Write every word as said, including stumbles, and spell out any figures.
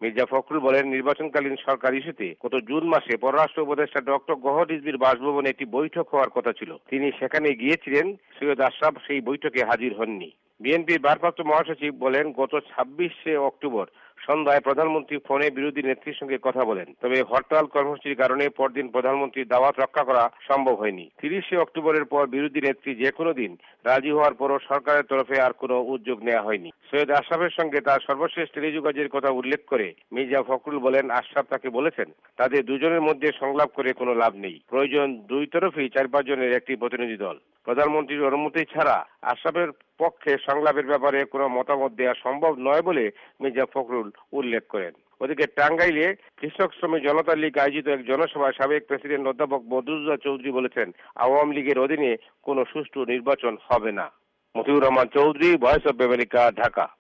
মির্জা ফখরুল বলেন, নির্বাচনকালীন সরকার ইস্যুতে গত জুন মাসে পররাষ্ট্র উপদেষ্টা ডক্টর গওহর রিজভীর বাসভবনে একটি বৈঠক হওয়ার কথা ছিল। তিনি সেখানে গিয়েছিলেন, সৈয়দ আশরাফ সেই বৈঠকে হাজির হননি। বিএনপির ভারপ্রাপ্ত মহাসচিব বলেন, গত ছাব্বিশে অক্টোবর সন্ধ্যায় প্রধানমন্ত্রী ফোনে বিরোধী নেত্রীর সঙ্গে কথা বলেন। তবে হরতাল কর্মসূচির কারণে পরদিন প্রধানমন্ত্রীর দাওয়াত রক্ষা করা সম্ভব হয়নি। তিরিশে অক্টোবরের পর বিরোধী নেত্রী যে কোনো দিন রাজি হওয়ার পরও সরকারের তরফে আর কোনো উদ্যোগ নেওয়া হয়নি। সৈয়দ আশরাফের সঙ্গে তার সর্বশেষ টেলিযোগাযোগের কথা উল্লেখ করে মির্জা ফখরুল বলেন, আশরাফ তাকে বলেছেন তাদের দুজনের মধ্যে সংলাপ করে কোনো লাভ নেই, প্রয়োজন দুই তরফেই চার পাঁচ জনের একটি প্রতিনিধি দল। প্রধানমন্ত্রীর অনুমতি ছাড়া আশরাফের পক্ষে সংলাপের ব্যাপারে কোনো মতামত দেওয়া সম্ভব নয় বলে মির্জা ফখরুল উল্লেখ করেন। ওদিকে টাঙ্গাইলে কৃষক শ্রমিক জনতা লীগ আয়োজিত এক জনসভায় সাবেক প্রেসিডেন্ট অধ্যাপক বদরুদ্দোজা চৌধুরী বলেছেন, আওয়ামী লীগের অধীনে কোনো সুষ্ঠু নির্বাচন হবে না। Motiur Rahman Chowdhury, voice of America, Dhaka.